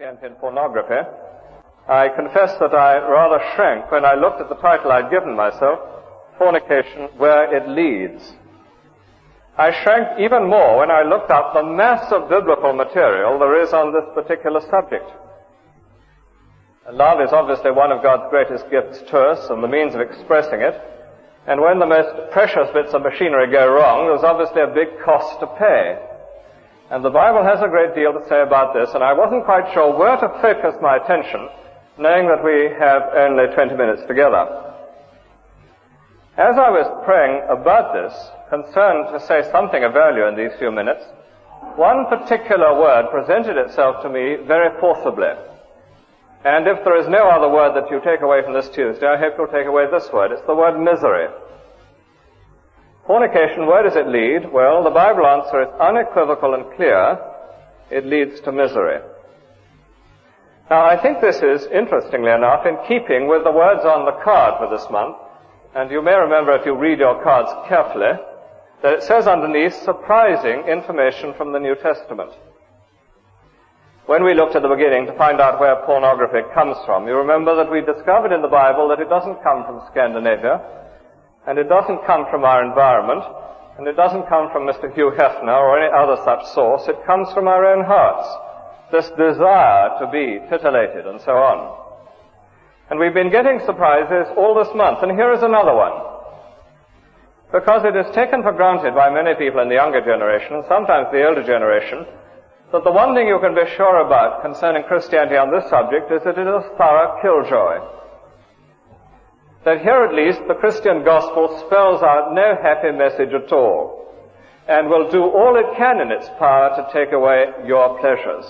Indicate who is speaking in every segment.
Speaker 1: Christianity and pornography, I confess that I rather shrank when I looked at the title I'd given myself, Fornication, Where It Leads. I shrank even more when I looked up the mass of biblical material there is on this particular subject. Love is obviously one of God's greatest gifts to us and the means of expressing it. And when the most precious bits of machinery go wrong, there's obviously a big cost to pay. And the Bible has a great deal to say about this, and I wasn't quite sure where to focus my attention, knowing that we have only 20 minutes together. As I was praying about this, concerned to say something of value in these few minutes, one particular word presented itself to me very forcibly. And if there is no other word that you take away from this Tuesday, I hope you'll take away this word. It's the word misery. Fornication, where does it lead? Well, the Bible answer is unequivocal and clear. It leads to misery. Now, I think this is, interestingly enough, in keeping with the words on the card for this month. And you may remember, if you read your cards carefully, that it says underneath, surprising information from the New Testament. When we looked at the beginning to find out where pornography comes from, you remember that we discovered in the Bible that it doesn't come from Scandinavia, and it doesn't come from our environment, and it doesn't come from Mr. Hugh Hefner or any other such source. It comes from our own hearts, this desire to be titillated and so on. And we've been getting surprises all this month, and here is another one. Because it is taken for granted by many people in the younger generation, and sometimes the older generation, that the one thing you can be sure about concerning Christianity on this subject is that it is thorough killjoy. That here at least the Christian gospel spells out no happy message at all, and will do all it can in its power to take away your pleasures.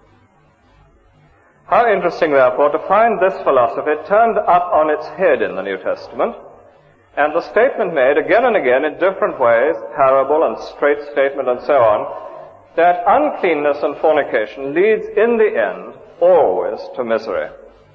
Speaker 1: How interesting, therefore, to find this philosophy turned up on its head in the New Testament, and the statement made again and again in different ways, parable and straight statement and so on, that uncleanness and fornication leads in the end always to misery.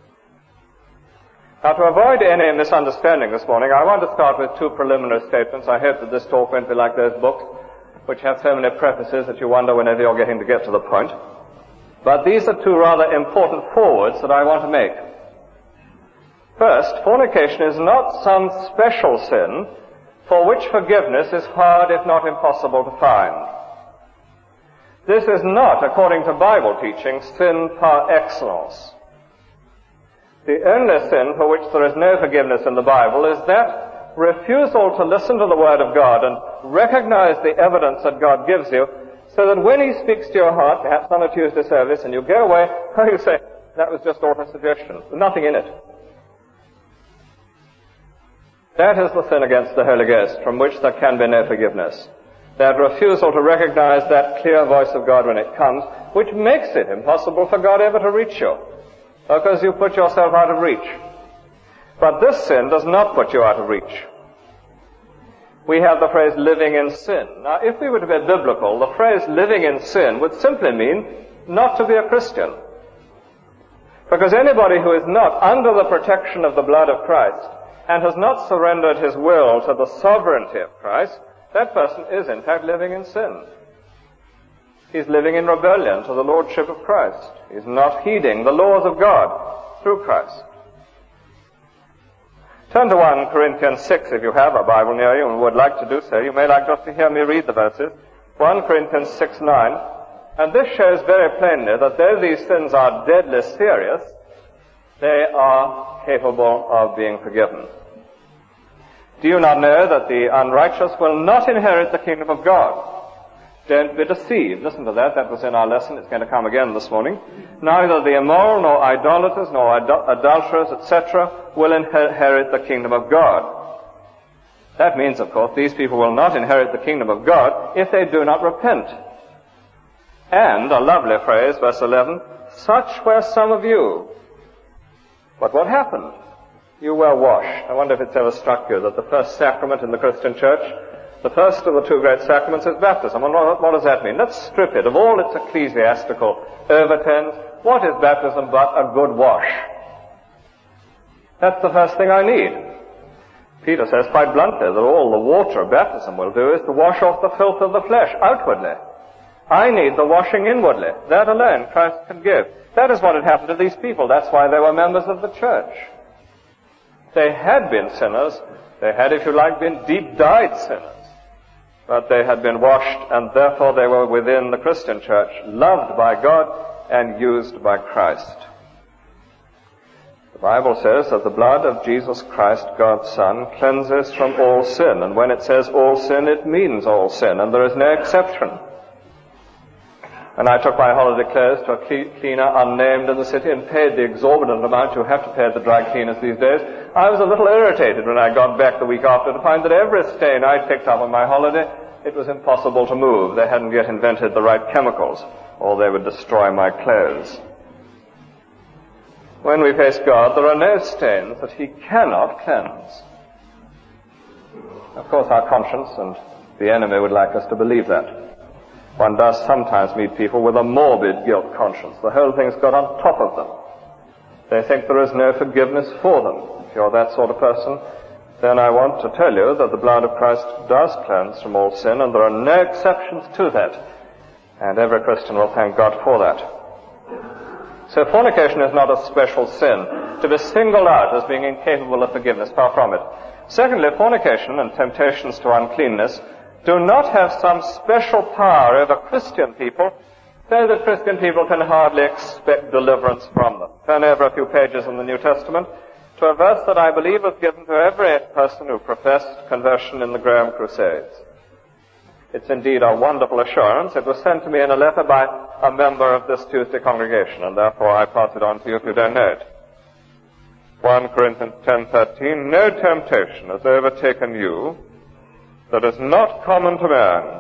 Speaker 1: Now, to avoid any misunderstanding this morning, I want to start with two preliminary statements. I hope that this talk won't be like those books which have so many prefaces that you wonder whenever you're getting to get to the point. But these are two rather important forwards that I want to make. First, fornication is not some special sin for which forgiveness is hard, if not impossible, to find. This is not, according to Bible teaching, sin par excellence. The only sin for which there is no forgiveness in the Bible is that refusal to listen to the Word of God and recognize the evidence that God gives you, so that when He speaks to your heart, perhaps on a Tuesday service, and you go away, you say, that was just auto-suggestion. There's nothing in it. That is the sin against the Holy Ghost, from which there can be no forgiveness. That refusal to recognize that clear voice of God when it comes, which makes it impossible for God ever to reach you, because you put yourself out of reach. But this sin does not put you out of reach. We have the phrase living in sin. Now, if we were to be biblical, the phrase living in sin would simply mean not to be a Christian. Because anybody who is not under the protection of the blood of Christ and has not surrendered his will to the sovereignty of Christ, that person is in fact living in sin. He's living in rebellion to the lordship of Christ. He's not heeding the laws of God through Christ. Turn to 1 Corinthians 6 if you have a Bible near you and would like to do so. You may like just to hear me read the verses. 1 Corinthians 6:9. And this shows very plainly that though these sins are deadly serious, they are capable of being forgiven. Do you not know that the unrighteous will not inherit the kingdom of God? Don't be deceived. Listen to that. That was in our lesson. It's going to come again this morning. Neither the immoral, nor idolaters, nor adulterers, etc., will inherit the kingdom of God. That means, of course, these people will not inherit the kingdom of God if they do not repent. And, a lovely phrase, verse 11, such were some of you. But what happened? You were washed. I wonder if it's ever struck you that the first sacrament in the Christian church, the first of the two great sacraments, is baptism. And what does that mean? Let's strip it of all its ecclesiastical overtones. What is baptism but a good wash? That's the first thing I need. Peter says quite bluntly that all the water of baptism will do is to wash off the filth of the flesh outwardly. I need the washing inwardly. That alone Christ can give. That is what had happened to these people. That's why they were members of the church. They had been sinners. They had, if you like, been deep-dyed sinners. But they had been washed, and therefore they were within the Christian church, loved by God and used by Christ. The Bible says that the blood of Jesus Christ, God's Son, cleanses from all sin. And when it says all sin, it means all sin, and there is no exception. And I took my holiday clothes to a cleaner unnamed in the city and paid the exorbitant amount you have to pay at the dry cleaners these days. I was a little irritated when I got back the week after to find that every stain I'd picked up on my holiday, it was impossible to move. They hadn't yet invented the right chemicals, or they would destroy my clothes. When we face God, there are no stains that He cannot cleanse. Of course, our conscience and the enemy would like us to believe that. One does sometimes meet people with a morbid guilt conscience. The whole thing's got on top of them. They think there is no forgiveness for them. If you're that sort of person, then I want to tell you that the blood of Christ does cleanse from all sin, and there are no exceptions to that. And every Christian will thank God for that. So fornication is not a special sin to be singled out as being incapable of forgiveness. Far from it. Secondly, fornication and temptations to uncleanness do not have some special power over Christian people, so that Christian people can hardly expect deliverance from them. Turn over a few pages in the New Testament to a verse that I believe was given to every person who professed conversion in the Graham Crusades. It's indeed a wonderful assurance. It was sent to me in a letter by a member of this Tuesday congregation, and therefore I pass it on to you if you don't know it. 1 Corinthians 10:13, no temptation has overtaken you that is not common to man.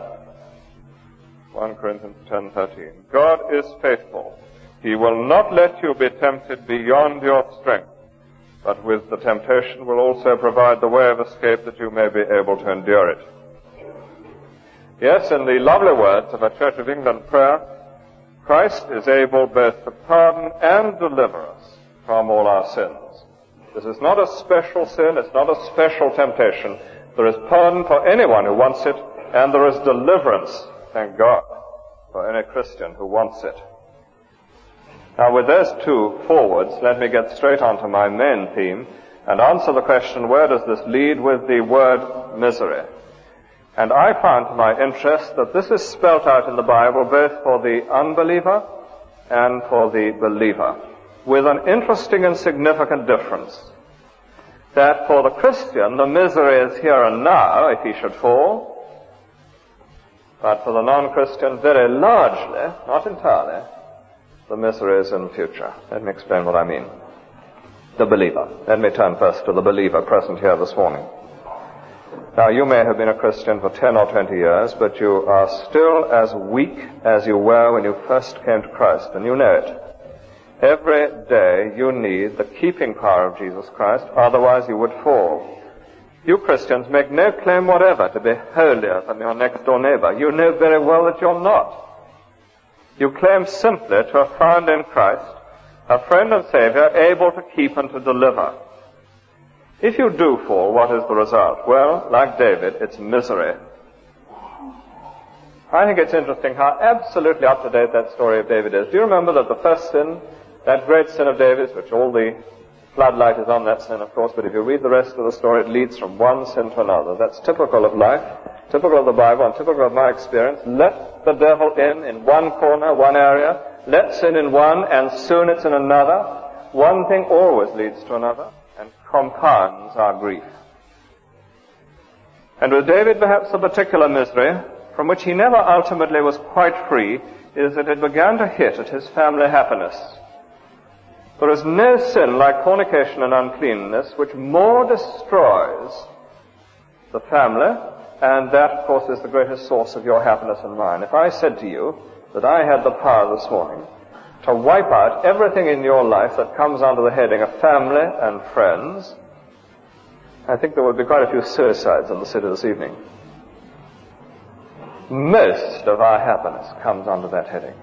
Speaker 1: 1 Corinthians 10:13. God is faithful. He will not let you be tempted beyond your strength, but with the temptation will also provide the way of escape that you may be able to endure it. Yes, in the lovely words of a Church of England prayer, Christ is able both to pardon and deliver us from all our sins. This is not a special sin, it's not a special temptation. There is pardon for anyone who wants it, and there is deliverance, thank God, for any Christian who wants it. Now, with those two forwards, let me get straight on to my main theme and answer the question, where does this lead with the word misery? And I found to my interest that this is spelt out in the Bible both for the unbeliever and for the believer, with an interesting and significant difference. That for the Christian, the misery is here and now, if he should fall. But for the non-Christian, very largely, not entirely, the misery is in the future. Let me explain what I mean. The believer. Let me turn first to the believer present here this morning. Now, you may have been a Christian for 10 or 20 years, but you are still as weak as you were when you first came to Christ, and you know it. Every day you need the keeping power of Jesus Christ, otherwise you would fall. You Christians make no claim whatever to be holier than your next door neighbor. You know very well that you're not. You claim simply to have found in Christ a friend and Savior able to keep and to deliver. If you do fall, what is the result? Well, like David, it's misery. I think it's interesting how absolutely up to date that story of David is. Do you remember that the first sin, that great sin of David's, which all the floodlight is on that sin, of course, but if you read the rest of the story, it leads from one sin to another. That's typical of life, typical of the Bible, and typical of my experience. Let the devil in one corner, one area. Let sin in one, and soon it's in another. One thing always leads to another, and compounds our grief. And with David, perhaps the particular misery, from which he never ultimately was quite free, is that it began to hit at his family happiness. There is no sin like fornication and uncleanness which more destroys the family, and that, of course, is the greatest source of your happiness and mine. If I said to you that I had the power this morning to wipe out everything in your life that comes under the heading of family and friends, I think there would be quite a few suicides in the city this evening. Most of our happiness comes under that heading.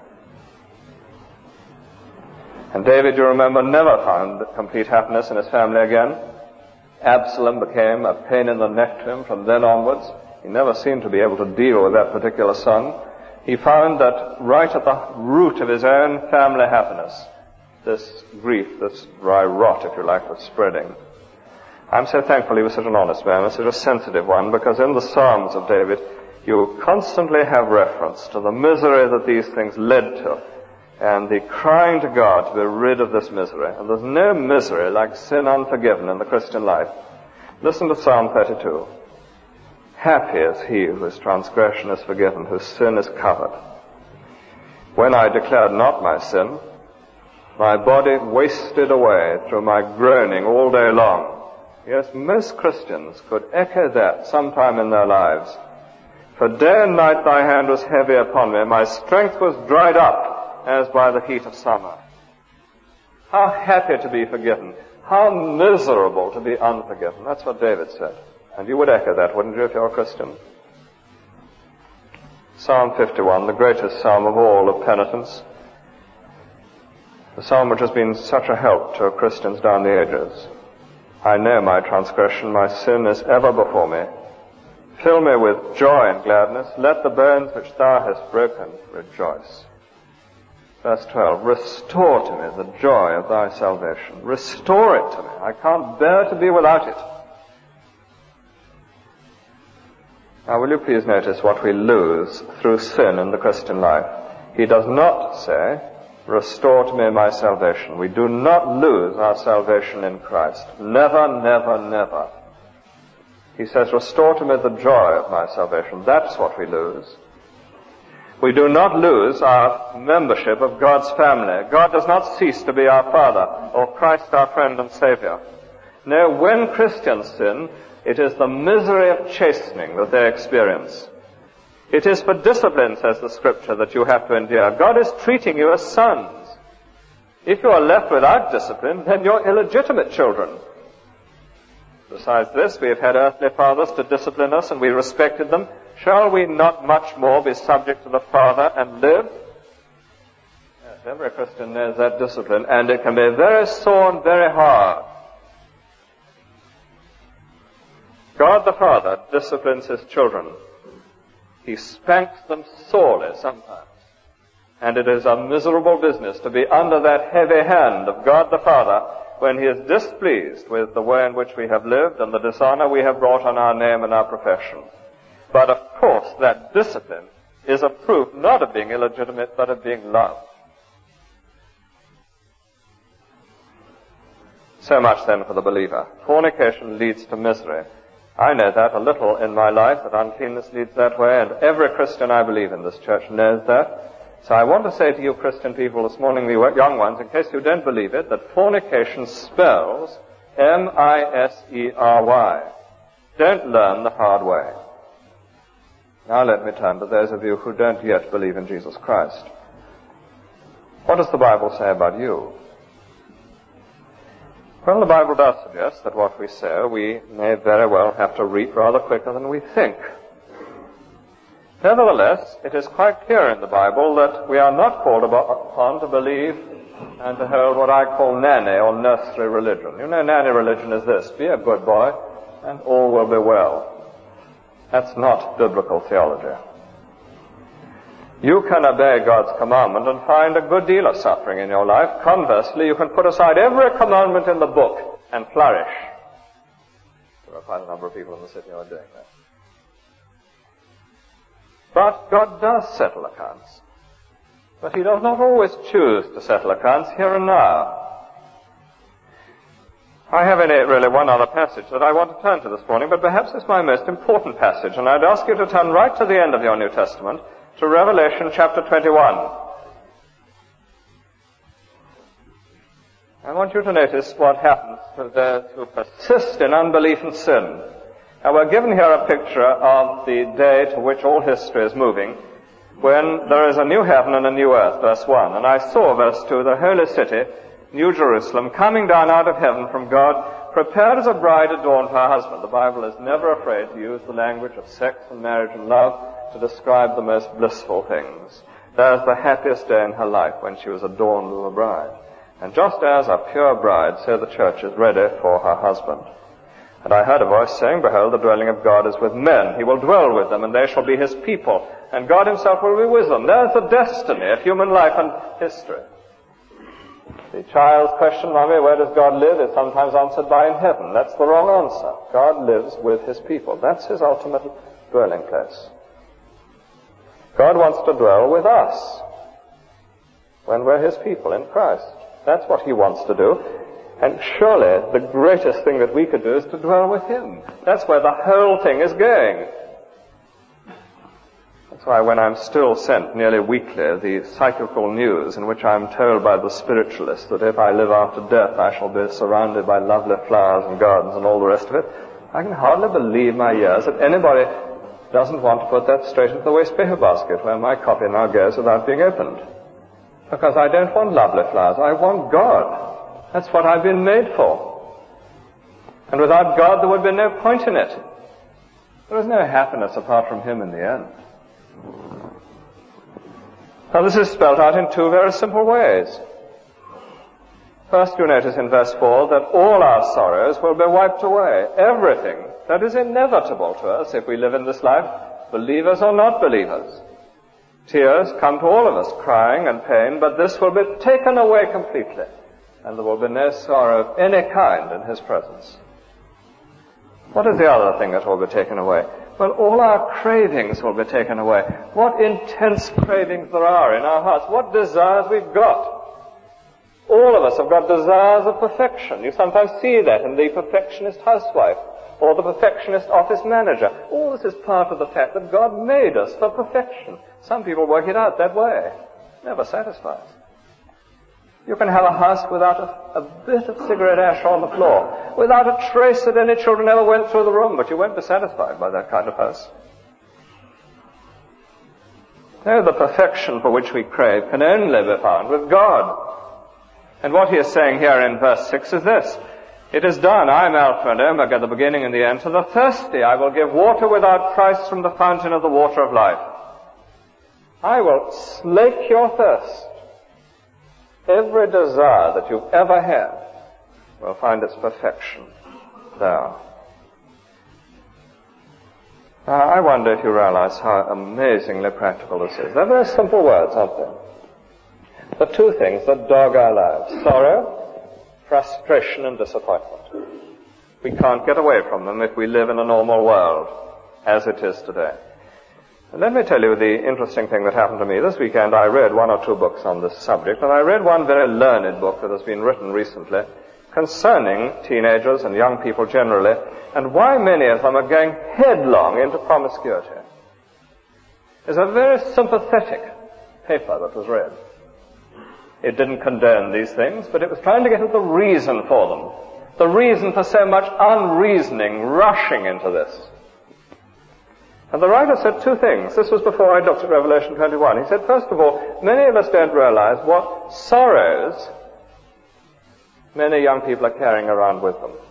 Speaker 1: And David, you remember, never found complete happiness in his family again. Absalom became a pain in the neck to him from then onwards. He never seemed to be able to deal with that particular son. he found that right at the root of his own family happiness, this grief, this dry rot, if you like, was spreading. I'm so thankful he was such an honest man, such a sensitive one, because in the Psalms of David, you constantly have reference to the misery that these things led to, and the crying to God to be rid of this misery. And there's no misery like sin unforgiven in the Christian life. Listen to Psalm 32. Happy is he whose transgression is forgiven, whose sin is covered. When I declared not my sin, my body wasted away through my groaning all day long. Yes, most Christians could echo that sometime in their lives. For day and night thy hand was heavy upon me. My strength was dried up as by the heat of summer. How happy to be forgiven. How miserable to be unforgiven. That's what David said. And you would echo that, wouldn't you, if you're a Christian? Psalm 51, the greatest psalm of all of penitence. The psalm which has been such a help to Christians down the ages. I know my transgression, my sin is ever before me. Fill me with joy and gladness. Let the bones which thou hast broken rejoice. Verse 12, restore to me the joy of thy salvation. Restore it to me. I can't bear to be without it. Now, will you please notice what we lose through sin in the Christian life? He does not say, restore to me my salvation. We do not lose our salvation in Christ. Never, never, never. He says, restore to me the joy of my salvation. That's what we lose. We do not lose our membership of God's family. God does not cease to be our Father or Christ our friend and Savior. No, when Christians sin, it is the misery of chastening that they experience. It is for discipline, says the Scripture, that you have to endure. God is treating you as sons. If you are left without discipline, then you're illegitimate children. Besides this, we have had earthly fathers to discipline us, and we respected them. Shall we not much more be subject to the Father and live? Yes, every Christian knows that discipline, and it can be very sore and very hard. God the Father disciplines his children. He spanks them sorely sometimes. And it is a miserable business to be under that heavy hand of God the Father when he is displeased with the way in which we have lived and the dishonor we have brought on our name and our profession. But of course, that discipline is a proof not of being illegitimate, but of being loved. So much then for the believer. Fornication leads to misery. I know that a little in my life, that uncleanness leads that way, and every Christian I believe in this church knows that. So I want to say to you Christian people this morning, the young ones, in case you don't believe it, that fornication spells M-I-S-E-R-Y. Don't learn the hard way. Now let me turn to those of you who don't yet believe in Jesus Christ. What does the Bible say about you? Well, the Bible does suggest that what we sow, we may very well have to reap rather quicker than we think. Nevertheless, it is quite clear in the Bible that we are not called upon to believe and to hold what I call nanny or nursery religion. You know, nanny religion is this: be a good boy and all will be well. That's not biblical theology. You can obey God's commandment and find a good deal of suffering in your life. Conversely, you can put aside every commandment in the book and flourish. There are quite a number of people in the city who are doing that. But God does settle accounts. But he does not always choose to settle accounts here and now. I have in it really one other passage that I want to turn to this morning, but perhaps it's my most important passage, and I'd ask you to turn right to the end of your New Testament, to Revelation chapter 21. I want you to notice what happens to those who persist in unbelief and sin. Now, we're given here a picture of the day to which all history is moving, when there is a new heaven and a new earth, verse 1. And I saw, verse 2, the holy city, New Jerusalem, coming down out of heaven from God, prepared as a bride adorned for her husband. The Bible is never afraid to use the language of sex and marriage and love to describe the most blissful things. There's the happiest day in her life when she was adorned as a bride. And just as a pure bride, so the church is ready for her husband. And I heard a voice saying, Behold, the dwelling of God is with men. He will dwell with them, and they shall be his people. And God himself will be with them. There's the destiny of human life and history. The child's question, Mommy, where does God live, is sometimes answered by in heaven. That's the wrong answer. God lives with his people. That's his ultimate dwelling place. God wants to dwell with us when we're his people in Christ. That's what he wants to do. And surely the greatest thing that we could do is to dwell with him. That's where the whole thing is going. That's why when I'm still sent nearly weekly the psychical news in which I'm told by the spiritualists that if I live after death I shall be surrounded by lovely flowers and gardens and all the rest of it, I can hardly believe my ears that anybody doesn't want to put that straight into the waste paper basket where my copy now goes without being opened. Because I don't want lovely flowers, I want God. That's what I've been made for. And without God there would be no point in it. There is no happiness apart from him in the end. Now this is spelled out in two very simple ways. First, you notice in verse 4 that all our sorrows will be wiped away. Everything that is inevitable to us if we live in this life, believers or not believers. Tears come to all of us, crying and pain, but this will be taken away completely. And there will be no sorrow of any kind in his presence. What is the other thing that will be taken away? Well, all our cravings will be taken away. What intense cravings there are in our hearts. What desires we've got. All of us have got desires of perfection. You sometimes see that in the perfectionist housewife or the perfectionist office manager. All this is part of the fact that God made us for perfection. Some people work it out that way. Never satisfies. You can have a house without a bit of cigarette ash on the floor, without a trace that any children ever went through the room, but you won't be satisfied by that kind of house. No, the perfection for which we crave can only be found with God. And what he is saying here in verse 6 is this: It is done, I am Alpha and Omega, the beginning and the end. To the thirsty I will give water without price from the fountain of the water of life. I will slake your thirst. Every desire that you've ever had will find its perfection there. Now, I wonder if you realize how amazingly practical this is. They're very simple words, aren't they? The two things that dog our lives: sorrow, frustration, and disappointment. We can't get away from them if we live in a normal world, as it is today. Let me tell you the interesting thing that happened to me. This weekend I read one or two books on this subject, and I read one very learned book that has been written recently concerning teenagers and young people generally, and why many of them are going headlong into promiscuity. It's a very sympathetic paper that was read. It didn't condone these things, but it was trying to get at the reason for them. The reason for so much unreasoning rushing into this. And the writer said two things. This was before I looked at Revelation 21. He said, first of all, many of us don't realize what sorrows many young people are carrying around with them.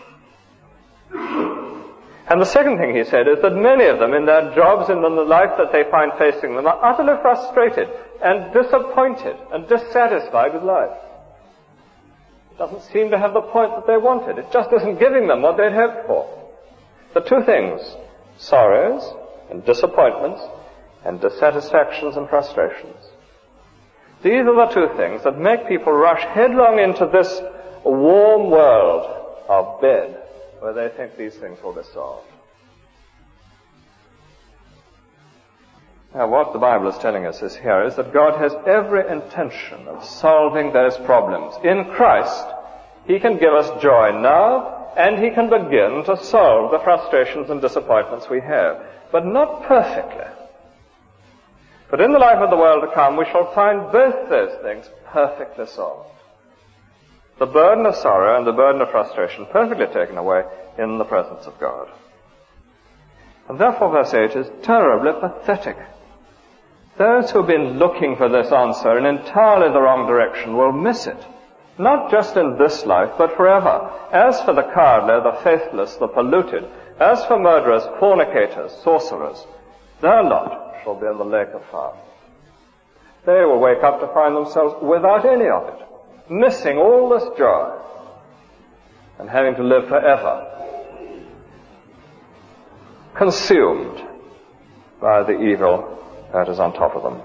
Speaker 1: And the second thing he said is that many of them in their jobs and in the life that they find facing them are utterly frustrated and disappointed and dissatisfied with life. It doesn't seem to have the point that they wanted. It just isn't giving them what they'd hoped for. The two things: sorrows and disappointments and dissatisfactions and frustrations. These are the two things that make people rush headlong into this warm world of bed where they think these things will be solved. Now, what the Bible is telling us is that God has every intention of solving those problems. In Christ, he can give us joy now, and he can begin to solve the frustrations and disappointments we have, but not perfectly. But in the life of the world to come, we shall find both those things perfectly solved. The burden of sorrow and the burden of frustration perfectly taken away in the presence of God. And therefore, verse 8 is terribly pathetic. Those who have been looking for this answer in entirely the wrong direction will miss it. Not just in this life, but forever. As for the cowardly, the faithless, the polluted, as for murderers, fornicators, sorcerers, their lot shall be in the lake of fire. They will wake up to find themselves without any of it, missing all this joy, and having to live forever consumed by the evil that is on top of them.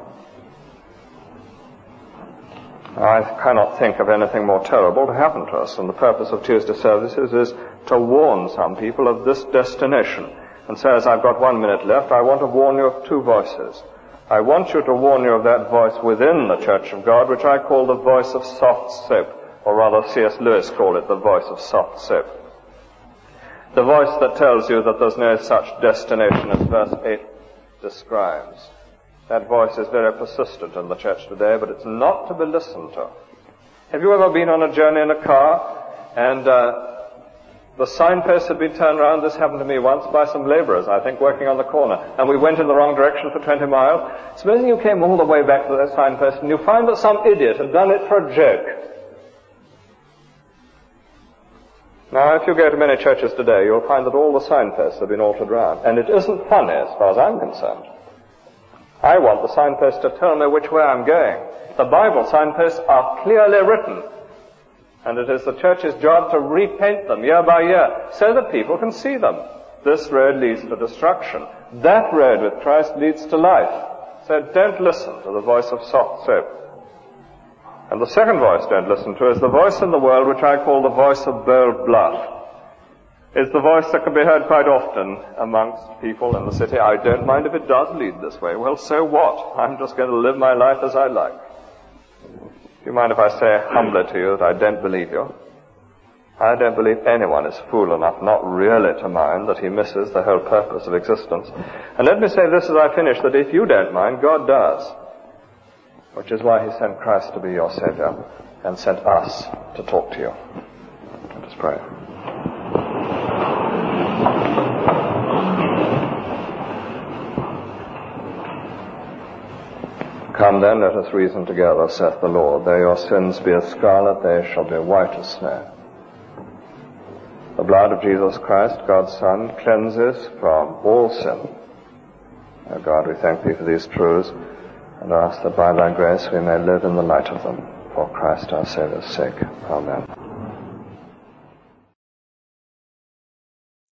Speaker 1: I cannot think of anything more terrible to happen to us, and the purpose of Tuesday services is to warn some people of this destination. And so as I've got 1 minute left, I want to warn you of two voices. I want you to warn you of that voice within the Church of God, which I call the voice of soft soap, or rather C.S. Lewis called it the voice of soft soap. The voice that tells you that there's no such destination as verse 8 describes. That voice is very persistent in the church today, but it's not to be listened to. Have you ever been on a journey in a car and the signpost had been turned around? This happened to me once by some laborers, I think, working on the corner. And we went in the wrong direction for 20 miles. Supposing you came all the way back to that signpost and you find that some idiot had done it for a joke. Now, if you go to many churches today, you'll find that all the signposts have been altered round. And it isn't funny as far as I'm concerned. I want the signpost to tell me which way I'm going. The Bible signposts are clearly written. And it is the church's job to repaint them year by year so that people can see them. This road leads to destruction. That road with Christ leads to life. So don't listen to the voice of soft soap. And the second voice don't listen to is the voice in the world which I call the voice of bold bluff. It's the voice that can be heard quite often amongst people in the city. I don't mind if it does lead this way. Well, so what? I'm just going to live my life as I like. Do you mind if I say humbly to you that I don't believe you? I don't believe anyone is fool enough not really to mind that he misses the whole purpose of existence. And let me say this as I finish, that if you don't mind, God does. Which is why he sent Christ to be your Savior and sent us to talk to you. Let us pray. Come then, let us reason together, saith the Lord. Though your sins be as scarlet, they shall be white as snow. The blood of Jesus Christ, God's Son, cleanses from all sin. O God, we thank thee for these truths, and ask that by thy grace we may live in the light of them. For Christ our Saviour's sake. Amen.